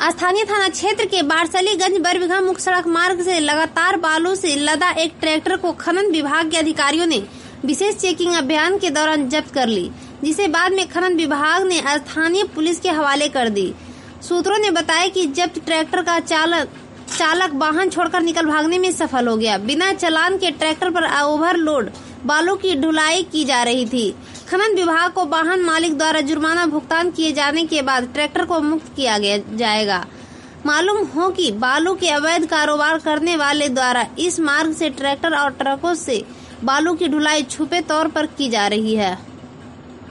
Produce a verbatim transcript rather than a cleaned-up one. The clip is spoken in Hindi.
स्थानीय थाना क्षेत्र के बारसलीगंज बरबीघा मुख्य सड़क मार्ग से लगातार बालू से लदा एक ट्रैक्टर को खनन विभाग के अधिकारियों ने विशेष चेकिंग अभियान के दौरान जब्त कर ली, जिसे बाद में खनन विभाग ने स्थानीय पुलिस के हवाले कर दी। सूत्रों ने बताया कि जब्त ट्रैक्टर का चालक चालक वाहन छोड़कर निकल भागने में सफल हो गया। बिना चालान के ट्रैक्टर पर ओवरलोड बालू की ढुलाई की जा रही थी। खनन विभाग को वाहन मालिक द्वारा जुर्माना भुगतान किए जाने के बाद ट्रैक्टर को मुक्त किया गया जाएगा। मालूम हो कि बालू के अवैध कारोबार करने वाले द्वारा इस मार्ग से ट्रैक्टर और ट्रकों से बालू की ढुलाई छुपे तौर पर की जा रही है।